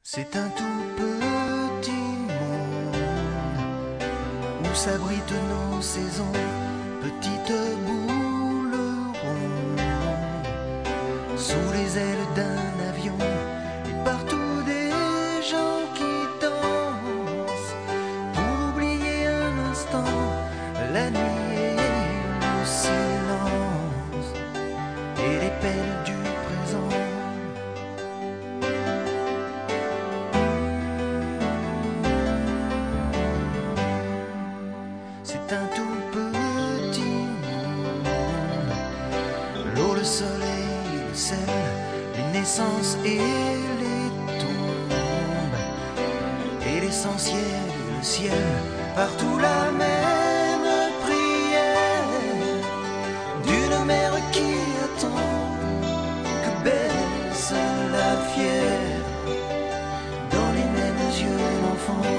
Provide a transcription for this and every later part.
C'est un tout petit monde où s'abritent nos saisons, petites boules rondes, sous les ailes d'un avion, et partout des gens qui dansent, pour oublier un instant la nuit et le silence, et les peines du présent. C'est un tout petit monde, l'eau, le soleil, le sel, les naissances et les tombes, et l'essentiel, le ciel, partout la même prière d'une mère qui attend que baisse la fièvre dans les mêmes yeux d'enfant.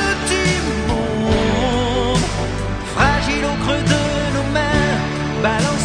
Battle